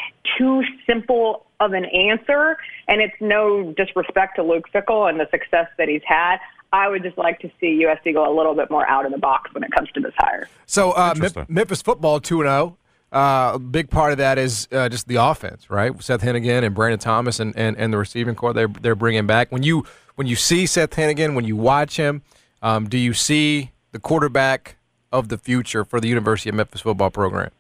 too simple of an answer, and it's no disrespect to Luke Fickell and the success that he's had. I would just like to see U S C go a little bit more out of the box when it comes to this hire.
So uh, Memphis football two and oh. Uh, a big part of that is uh, just the offense, right? Seth Hennigan and Brandon Thomas and, and, and the receiving core they're they're bringing back. When you when you see Seth Hennigan, when you watch him, um, do you see the quarterback of the future for the University of Memphis football program?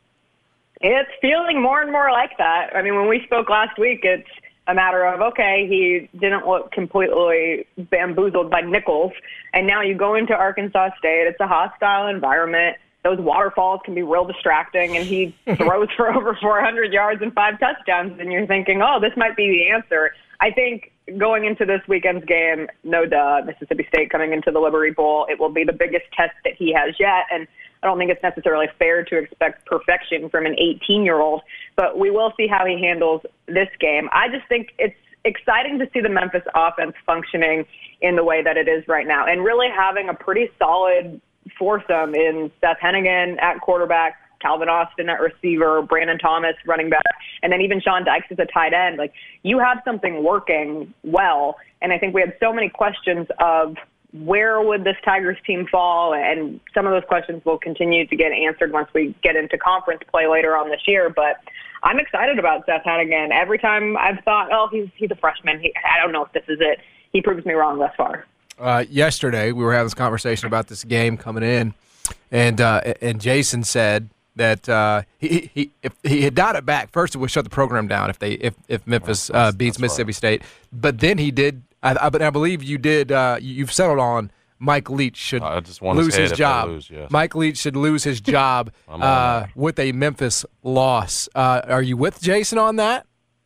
It's feeling more and more like that. I mean, when we spoke last week, it's a matter of, okay, he didn't look completely bamboozled by Nichols, and now you go into Arkansas State. It's a hostile environment. Those waterfalls can be real distracting, and he throws for over four hundred yards and five touchdowns, and you're thinking, oh, this might be the answer. I think going into this weekend's game, no duh, Mississippi State coming into the Liberty Bowl, it will be the biggest test that he has yet, and I don't think it's necessarily fair to expect perfection from an eighteen-year-old, but we will see how he handles this game. I just think it's exciting to see the Memphis offense functioning in the way that it is right now, and really having a pretty solid foursome in Seth Hennigan at quarterback, Calvin Austin at receiver, Brandon Thomas running back, and then even Sean Dykes as a tight end. Like, you have something working well, and I think we had so many questions of where would this Tigers team fall? And some of those questions will continue to get answered once we get into conference play later on this year. But I'm excited about Seth Hennigan. Every time I've thought, oh, he's he's a freshman. He, I don't know if this is it. He proves me wrong thus far.
Uh, yesterday, we were having this conversation about this game coming in, and uh, and Jason said that uh, he he if he had dialed it back. First, it would shut the program down if they if if Memphis uh, beats That's Mississippi right. State. But then he did. I, I, but I believe you did. Uh, you've settled on Mike Leach should
I just
lose his, his job.
Lose, yes.
Mike Leach should lose his job uh, with a Memphis loss. Uh, are you with Jason on that?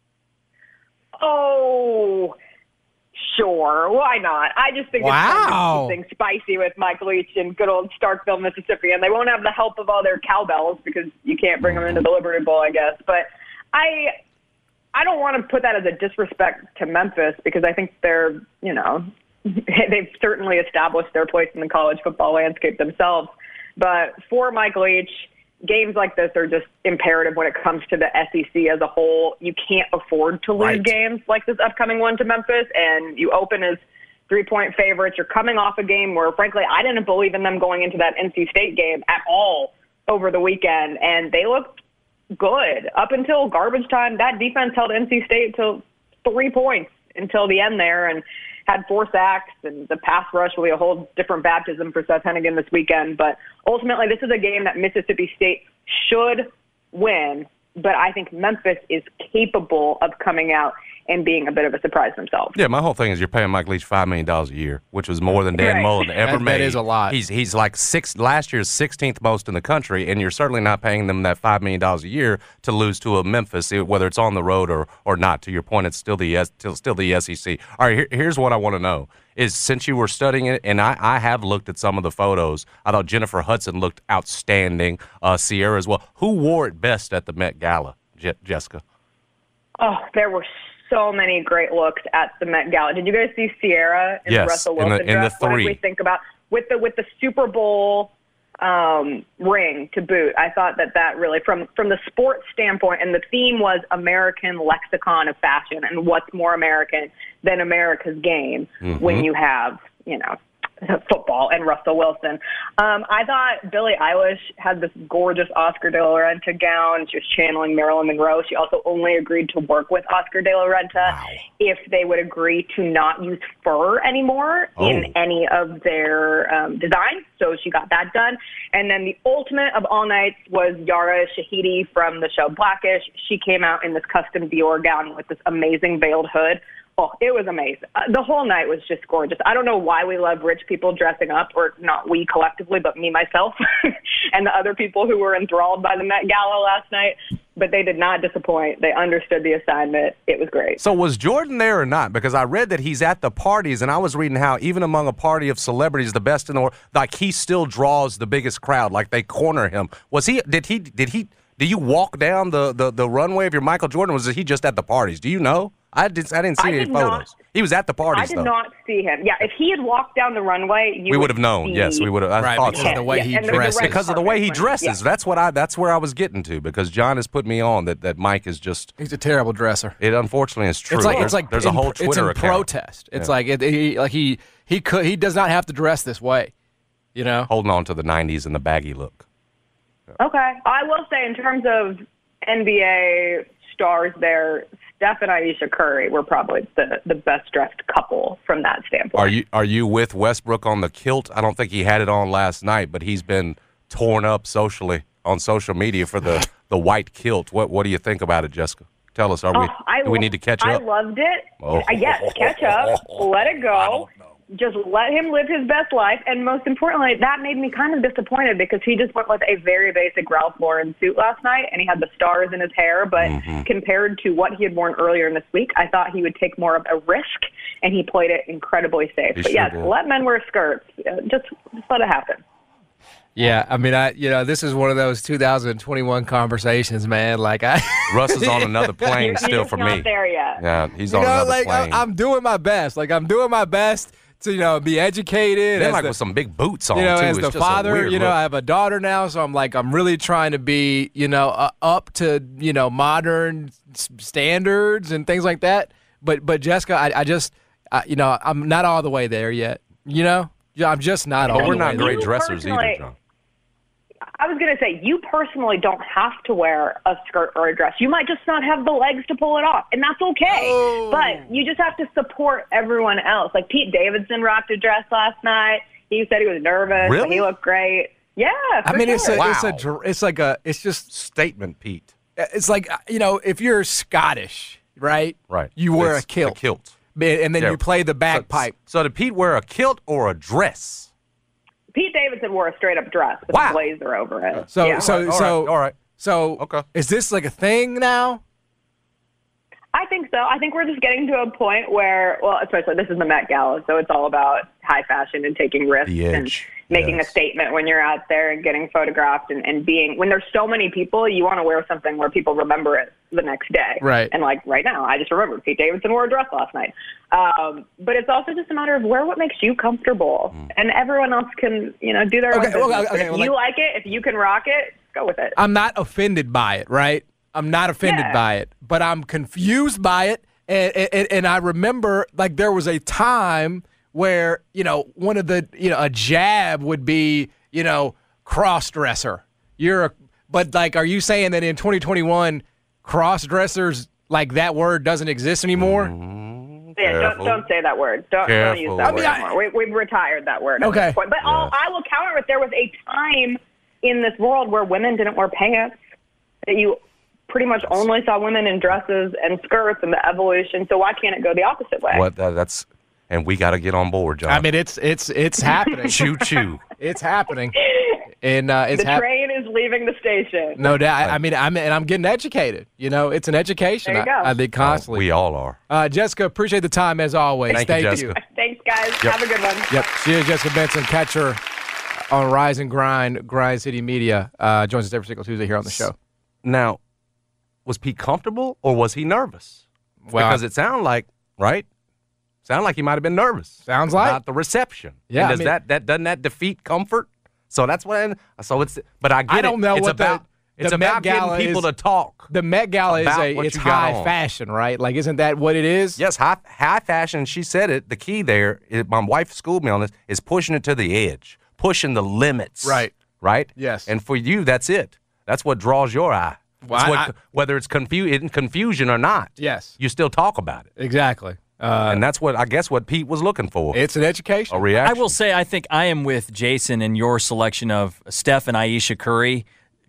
Oh, sure. Why not? I just think
wow.
it's something spicy with Mike Leach in good old Starkville, Mississippi, and they won't have the help of all their cowbells because you can't bring them into the Liberty Bowl, I guess. But I. I don't want to put that as a disrespect to Memphis because I think they're, you know, they've certainly established their place in the college football landscape themselves. But for Mike Leach, games like this are just imperative when it comes to the S E C as a whole. You can't afford to lose
right.
games like this upcoming one to Memphis, and you open as three-point favorites. You're coming off a game where, frankly, I didn't believe in them going into that N C State game at all over the weekend, and they looked good up until garbage time. That defense held N C State to three points until the end there and had four sacks, and the pass rush will be a whole different baptism for Seth Hennigan this weekend. But ultimately, this is a game that Mississippi State should win, but I think Memphis is capable of coming out and being a bit of a surprise themselves.
Yeah, my whole thing is you're paying Mike Leach five million dollars a year, which was more than Dan
right.
Mullen ever
that,
made.
That is a lot.
He's he's like six last year's sixteenth most in the country, and you're certainly not paying them that five million dollars a year to lose to a Memphis, whether it's on the road or, or not. To your point, it's still the still, still the S E C. All right, here, here's what I want to know. Is since you were studying it, and I, I have looked at some of the photos, I thought Jennifer Hudson looked outstanding, uh, Sierra as well. Who wore it best at the Met Gala, Je- Jessica?
Oh, there were so many great looks at the Met Gala. Did you guys see Sierra in
yes,
the Russell Wilson
in the, in
dress?
the three.
What did we think about with the with the Super Bowl um, ring to boot? I thought that that really, from from the sports standpoint, and the theme was American lexicon of fashion, and what's more American than America's game
mm-hmm.
when you have, you know, football and Russell Wilson. Um, I thought Billie Eilish had this gorgeous Oscar de la Renta gown. She was channeling Marilyn Monroe. She also only agreed to work with Oscar de la Renta
wow.
if they would agree to not use fur anymore
oh.
in any of their um, designs. So she got that done. And then the ultimate of all nights was Yara Shahidi from the show Blackish. She came out in this custom Dior gown with this amazing veiled hood. Oh, it was amazing. Uh, the whole night was just gorgeous. I don't know why we love rich people dressing up, or not we collectively, but me, myself, and the other people who were enthralled by the Met Gala last night. But they did not disappoint. They understood the assignment. It was great.
So was Jordan there or not? Because I read that he's at the parties, and I was reading how even among a party of celebrities, the best in the world, like he still draws the biggest crowd. Like they corner him. Was he? Did he? Did he? Did you walk down the, the, the runway of your Michael Jordan? Or was he just at the parties? Do you know? I didn't. I didn't see
I
any
did
photos.
Not,
he was at the parties.
I did
though.
not see him. Yeah, if he had walked down the runway, you
we
would
would have known.
See,
yes, we would have. I
right,
thought
because
so.
of the way
yeah,
he
and
dresses.
Because of the way he dresses.
Yeah.
That's what I. That's where I was getting to. Because John has put me on that, that Mike is just.
He's a terrible dresser.
It unfortunately is true.
It's like
there's,
it's like
there's
in,
a whole Twitter
it's in
account.
protest. It's yeah. like it, he like he he could he does not have to dress this way, you know.
Holding on to the nineties and the baggy look.
Okay, I will say in terms of N B A stars, there, Steph and Ayesha Curry were probably the, the best dressed couple from that standpoint.
Are you are you with Westbrook on the kilt? I don't think he had it on last night, but he's been torn up socially on social media for the, the white kilt. What what do you think about it, Jessica? Tell us. Are we?
Oh, I
do we
lo-
need to catch
I
up?
I loved it.
Oh.
Yes, catch up. Let it go. Just let him live his best life. And most importantly, that made me kind of disappointed because he just went with a very basic Ralph Lauren suit last night, and he had the stars in his hair. But
mm-hmm.
compared to what he had worn earlier in this week, I thought he would take more of a risk, and he played it incredibly safe.
He
but
sure
yes,
did.
let men wear skirts. Uh, Just, just let it happen.
Yeah, I mean, I you know, this is one of those two thousand twenty-one conversations, man. Like I,
Russ is on another plane
You're
still
just
for
not
me.
there yet.
Yeah, he's
you
on
know,
another
like
plane.
I, I'm doing my best. Like I'm doing my best to you know be educated.
Then
as
like
the,
with some big boots on
you know,
too.
as
It's
the
just a
father,
weird
you know,
look.
I have a daughter now, so I'm like, I'm really trying to be, you know, uh, up to, you know, modern s- standards and things like that. But, but Jessica, I, I just, I, you know, I'm not all the way there yet. You know, Yeah, I'm just not all
But we're
the
not
way
great
there.
dressers either,
personally-
John.
I was going to say, you personally don't have to wear a skirt or a dress. You might just not have the legs to pull it off, and that's okay.
Oh.
But you just have to support everyone else. Like Pete Davidson rocked a dress last night. He said he was nervous.
Really?
But he looked great. Yeah,
I
for
mean, it's
sure.
a,
Wow.
it's a, dr- it's like a, it's just,
Statement, Pete.
it's like you know, if you're Scottish, right?
Right.
You wear
It's
a kilt,
A kilt.
and then
Yeah.
you play the
So-
bagpipe.
So, did Pete wear a kilt or a dress?
Pete Davidson wore a straight-up dress with
Wow.
a blazer over it.
So,
yeah.
so,
All right,
so,
all right.
So,
Okay.
is this like a thing now?
I think so. I think we're just getting to a point where, well, especially this is the Met Gala, so it's all about high fashion and taking risks
The
and
edge.
making
Yes.
a statement when you're out there and getting photographed and, and being, when there's so many people, you want to wear something where people remember it the next day.
Right.
And like right now, I just remembered Pete Davidson wore a dress last night. Um, but it's also just a matter of wear what makes you comfortable.
Mm.
And everyone else can, you know, do their
Okay,
own business.
well, okay,
if
well,
you
like-
like it, if you can rock it, go with it.
I'm not offended by it, right? I'm not offended
Yeah.
by it, but I'm confused by it. And, and, and I remember, like, there was a time where, you know, one of the, you know, a jab would be, you know, cross-dresser. You're a, but, like, are you saying that in twenty twenty-one, cross-dressers, like, that word doesn't exist anymore?
Mm,
Yeah, don't,
careful.
don't say that word. Don't, don't use
Careful.
that
I
word
mean, I-
anymore. We, we've retired that word.
Okay.
At this point. But I'll,
Yes.
I will counter it. There was a time in this world where women didn't wear pants. That you pretty much only saw women in dresses and skirts and the evolution. So why can't it go the opposite way?
What? That, that's, and we got to get on board, John.
I mean, it's it's it's happening.
choo choo.
It's happening, and uh, it's
the
happening.
train is leaving the station.
No doubt. I, I mean, I'm and I'm getting educated. You know, it's an education.
There you
I,
go.
I think constantly.
We all are.
Uh, Jessica, appreciate the time as always.
Thank you,
Thank
Jessica.
Thanks, guys.
Yep.
Have a good one.
Yep. She is Jessica Benson. Catch her on Rise and Grind, Grind City Media. Uh, joins us every single Tuesday here on the show.
Now, was Pete comfortable or was he nervous?
Well,
because it sounded like, right? Sounded like he might have been nervous.
Sounds like.
about the reception.
Yeah,
And
I
does
mean-
that that doesn't that defeat comfort? So that's when. So it's. But I get
I don't
it.
know
It's
what the-
about.
the
it's
Met
about
Gala
getting people
is-
to talk.
The Met Gala is
About
a
what
it's
you got
high
on.
fashion, right? Like, isn't that what it is?
Yes, high high fashion. She said it. The key there. Is, my wife schooled me on this. Is pushing it to the edge, pushing the limits.
Right.
Right.
Yes.
And for you, that's it. That's what draws your eye.
Well,
It's
I-
what,
I-
whether it's confu- in confusion or not.
Yes.
You still talk about it.
Exactly. Uh,
And that's what I guess what Pete was looking for.
it's an education.
A reaction.
I will say, I think I am with Jason in your selection of Steph and Aisha Curry.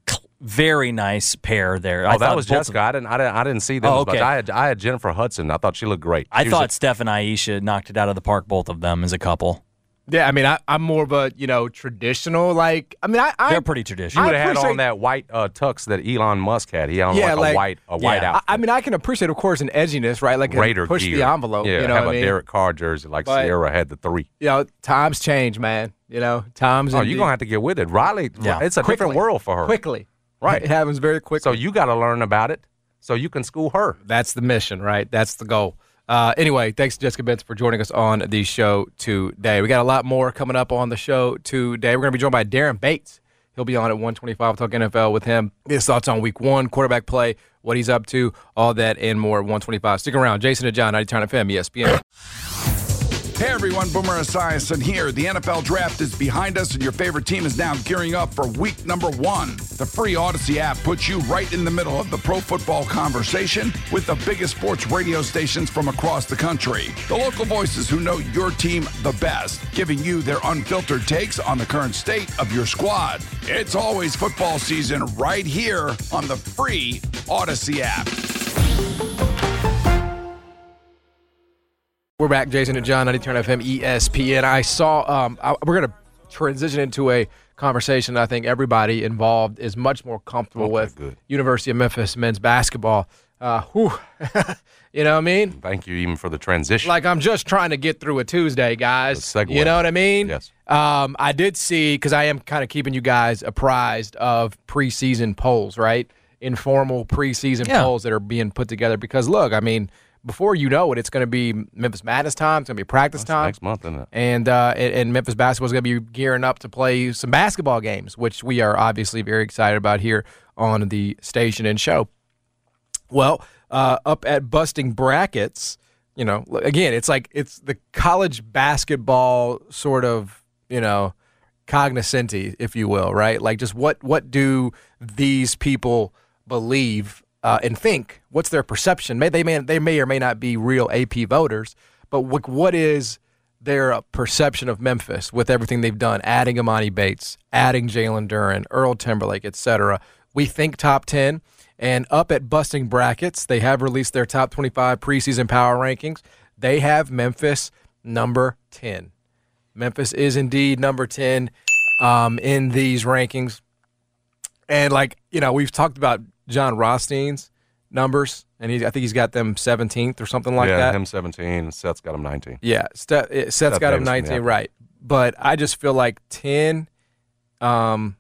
Very nice pair there.
Oh,
I
that
thought
was
both of-
Jessica. I didn't. I didn't. I didn't see them
Oh,
as much.
okay.
I had. I had Jennifer Hudson. I thought she looked great.
I
She was
thought
a-
Steph and Aisha knocked it out of the park, both of them as a couple.
Yeah, I mean, I, I'm more of a you know traditional. Like, I mean, I, I
They're pretty
you
traditional.
would
I
have had
appreciate-
on that white uh, tux that Elon Musk had. He had on
Yeah,
like,
like-
a white a white
yeah.
outfit.
I, I mean, I can appreciate, of course, an edginess, right? Like,
Raider
push
gear.
the envelope.
Yeah,
you know
have
what
a
I mean?
Derek Carr jersey like
But-
Sierra had the three.
You know, times change, man. You know, times.
Oh,
and
you're
the-
gonna have to get with it. Riley,
Yeah.
it's a different
Quickly.
world for her.
quickly.
Right.
It happens very quickly.
So you got to learn about it so you can school her.
That's the mission, right? That's the goal. Uh, anyway, thanks to Jessica Benson for joining us on the show today. We got a lot more coming up on the show today. We're going to be joined by Darren Bates. He'll be on at one twenty-five. We'll talk N F L with him. Get his thoughts on week one, quarterback play, what he's up to, all that and more at one twenty-five. Stick around. Jason and John, ninety Turn F M, E S P N.
Hey everyone, Boomer Esiason here. The N F L draft is behind us and your favorite team is now gearing up for week number one. The free Odyssey app puts you right in the middle of the pro football conversation with the biggest sports radio stations from across the country. The local voices who know your team the best, giving you their unfiltered takes on the current state of your squad. It's always football season right here on the free Odyssey app.
We're back, Jason and John, ninety Turn F M, E S P N. I saw, um, I, we're going to transition into a conversation I think everybody involved is much more comfortable
Okay,
with.
good.
University of Memphis men's basketball. Uh, whew. You know what I mean?
Thank you even for the transition.
Like, I'm just trying to get through a Tuesday, guys.
The segue.
You know what I mean?
Yes.
Um, I did see, because I am kind of keeping you guys apprised of preseason polls, right? Informal preseason
Yeah.
polls that are being put together. Because, look, I mean, before you know it, it's going to be Memphis Madness time. It's going to be practice
That's
time.
next month, isn't it?
And, uh, and, and Memphis basketball is going to be gearing up to play some basketball games, which we are obviously very excited about here on the station and show. Well, uh, up at Busting Brackets, you know, again, it's like it's the college basketball sort of you know, cognizant, if you will, right? Like, just what what do these people believe uh, and think? What's their perception? May they may they may or may not be real A P voters, but what, what is their perception of Memphis with everything they've done? Adding Amani Bates, adding Jalen Duren, Earl Timberlake, et cetera. We think top ten, and up at Busting Brackets, they have released their top twenty-five preseason power rankings. They have Memphis number ten. Memphis is indeed number ten um, in these rankings. And, like, you know, we've talked about John Rothstein's numbers, and he, I think he's got them seventeenth or something like
yeah,
that.
Yeah, him seventeen. Seth's got him nineteen.
Yeah, Seth, Seth's Seth got him nineteen, right. But I just feel like ten um,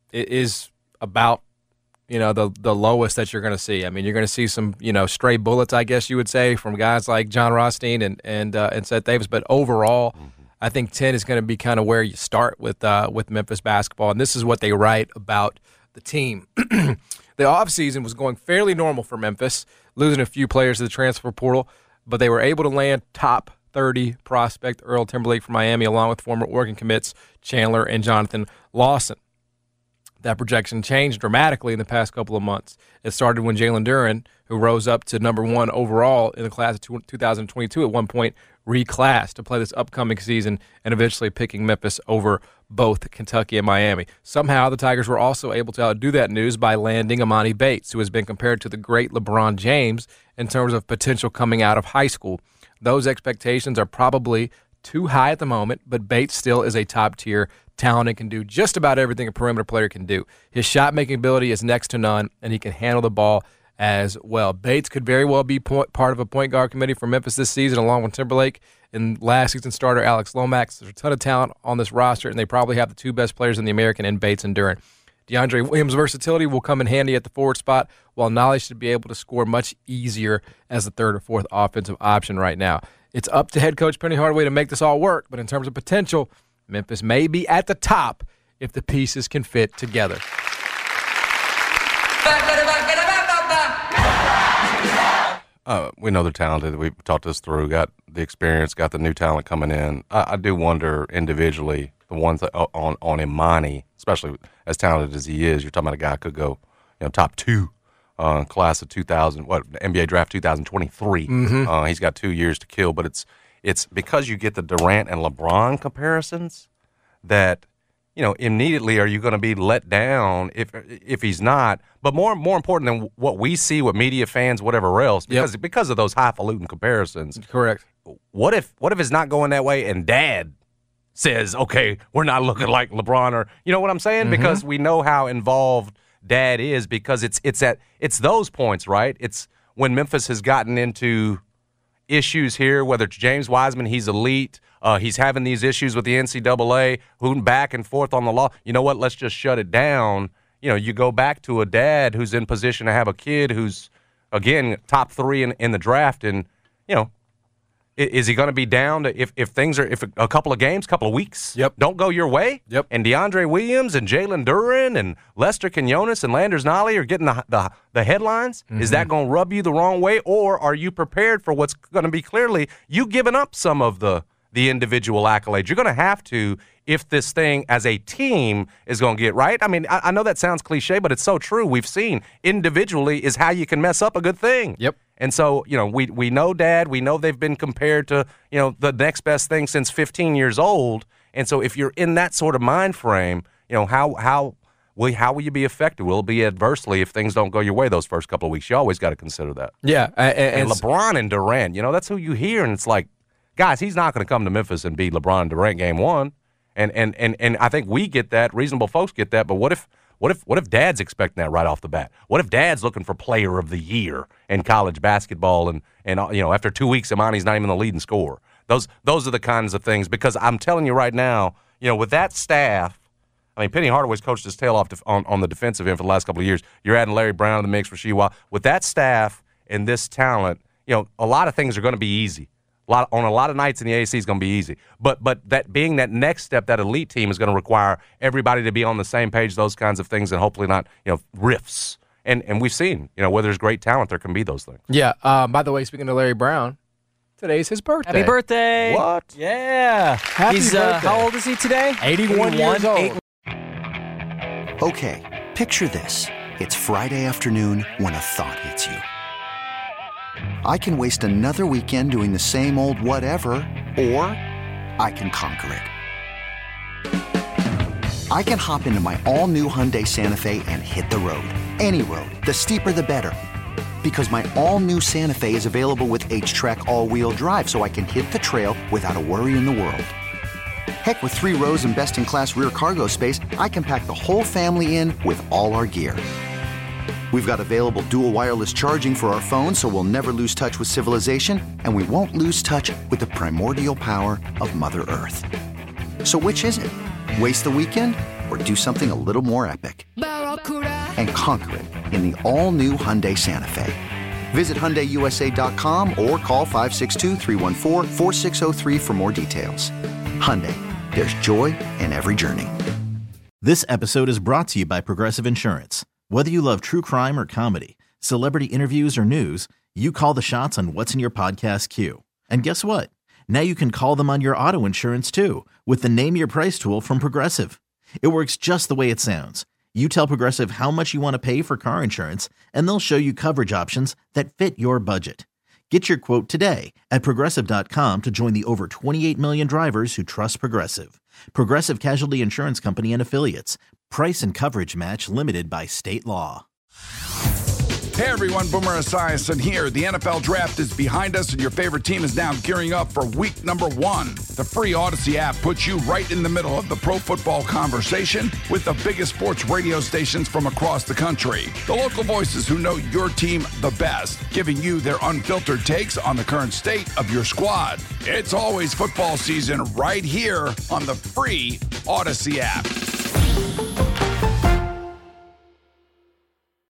is about, you know, the the lowest that you're going to see. I mean, you're going to see some, you know, stray bullets, I guess you would say, from guys like John Rothstein and and uh, and Seth Davis. But overall, mm-hmm. I think ten is going to be kind of where you start with uh, with Memphis basketball. And this is what they write about the team. The offseason was going fairly normal for Memphis, losing a few players to the transfer portal, but they were able to land top thirty prospect Earl Timberlake from Miami, along with former Oregon commits Chandler and Jonathan Lawson. That projection changed dramatically in the past couple of months. It started when Jalen Duren, who rose up to number one overall in the class of two thousand twenty-two, at one point reclassed to play this upcoming season and eventually picking Memphis over both Kentucky and Miami. Somehow the Tigers were also able to outdo that news by landing Amani Bates, who has been compared to the great LeBron James in terms of potential coming out of high school. Those expectations are probably too high at the moment, but Bates still is a top-tier talent and can do just about everything a perimeter player can do. His shot-making ability is next to none, and he can handle the ball as well. Bates could very well be point, part of a point guard committee for Memphis this season, along with Timberlake and last season starter Alex Lomax. There's a ton of talent on this roster, and they probably have the two best players in the American in Bates and Duren. DeAndre Williams' versatility will come in handy at the forward spot, while Knowledge should be able to score much easier as the third or fourth offensive option right now. It's up to head coach Penny Hardaway to make this all work, but in terms of potential, Memphis may be at the top if the pieces can fit together.
Uh, we know they're talented. We've talked this through, got the experience, got the new talent coming in. I, I do wonder individually, the ones that, on, on Imani, especially as talented as he is, you're talking about a guy who could go, you know, top two uh, class of two thousand, what, N B A draft two thousand twenty-three. Mm-hmm. Uh, he's got two years to kill, but it's it's because you get the Durant and LeBron comparisons that, you know, immediately are you going to be let down if if he's not? But more more important than what we see with media, fans, whatever else, because yep. because of those highfalutin comparisons.
Correct.
What if what if it's not going that way and Dad says, okay, we're not looking like LeBron, or you know what I'm saying? Mm-hmm. Because we know how involved Dad is, because it's it's at it's those points, right? It's when Memphis has gotten into issues here, whether it's James Wiseman, he's elite. Uh, he's having these issues with the N C double A, hooting back and forth on the law. You know what? Let's just shut it down. You know, you go back to a dad who's in position to have a kid who's, again, top three in, in the draft. And, you know, is, is he going to be down to if, if things are, if a, a couple of games, couple of weeks
yep.
don't go your way?
Yep.
And DeAndre Williams and Jalen Duren and Lester Quinones and Landers Nolley are getting the, the, the headlines. Mm-hmm. Is that going to rub you the wrong way? Or are you prepared for what's going to be clearly you giving up some of the the individual accolades? You're going to have to if this thing as a team is going to get right. I mean, I, I know that sounds cliche, but it's so true. We've seen individually is how you can mess up a good thing.
Yep. And
so, you know, we we know Dad. We know they've been compared to, you know, the next best thing since fifteen years old. And so if you're in that sort of mind frame, you know, how how will, how will you be affected? Will it be adversely if things don't go your way those first couple of weeks? You always got to consider that.
Yeah. And, and,
and LeBron and Durant, you know, that's who you hear, and it's like, guys, he's not going to come to Memphis and beat LeBron Durant game one, and and and and I think we get that. Reasonable folks get that. But what if what if what if Dad's expecting that right off the bat? What if Dad's looking for Player of the Year in college basketball, and and you know after two weeks, Imani's not even the leading scorer? Those those are the kinds of things. Because I'm telling you right now, you know, with that staff, I mean, Penny Hardaway's coached his tail off def- on on the defensive end for the last couple of years. You're adding Larry Brown in the mix for Shiwa. With that staff and this talent, you know, a lot of things are going to be easy. A lot, on a lot of nights in the A A C is going to be easy. But but that being that next step, that elite team is going to require everybody to be on the same page, those kinds of things, and hopefully not, you know, rifts. And and we've seen, you know, where there's great talent, there can be those things.
Yeah. Um, by the way, speaking of Larry Brown, Today's his birthday.
Happy birthday.
What?
Yeah.
Happy
He's, uh,
birthday.
how old is he today?
eighty-one years old.
Eight-
Okay, picture this. It's Friday afternoon when a thought hits you. I can waste another weekend doing the same old whatever, or I can conquer it. I can hop into my all-new Hyundai Santa Fe and hit the road. Any road. The steeper, the better. Because my all-new Santa Fe is available with H-Track all-wheel drive, so I can hit the trail without a worry in the world. Heck, with three rows and best-in-class rear cargo space, I can pack the whole family in with all our gear. We've got available dual wireless charging for our phones, so we'll never lose touch with civilization, and we won't lose touch with the primordial power of Mother Earth. So which is it? Waste the weekend or do something a little more epic? And conquer it in the all-new Hyundai Santa Fe. Visit Hyundai U S A dot com or call five six two, three one four, four six zero three for more details. Hyundai, there's joy in every journey.
This episode is brought to you by Progressive Insurance. Whether you love true crime or comedy, celebrity interviews or news, you call the shots on what's in your podcast queue. And guess what? Now you can call them on your auto insurance too with the Name Your Price tool from Progressive. It works just the way it sounds. You tell Progressive how much you want to pay for car insurance, and they'll show you coverage options that fit your budget. Get your quote today at Progressive dot com to join the over twenty-eight million drivers who trust Progressive. Progressive Casualty Insurance Company and Affiliates. Price and coverage match limited by state law.
Hey everyone, Boomer Esiason here. The N F L Draft is behind us and your favorite team is now gearing up for week number one. The free Odyssey app puts you right in the middle of the pro football conversation with the biggest sports radio stations from across the country. The local voices who know your team the best, giving you their unfiltered takes on the current state of your squad. It's always football season right here on the free Odyssey app.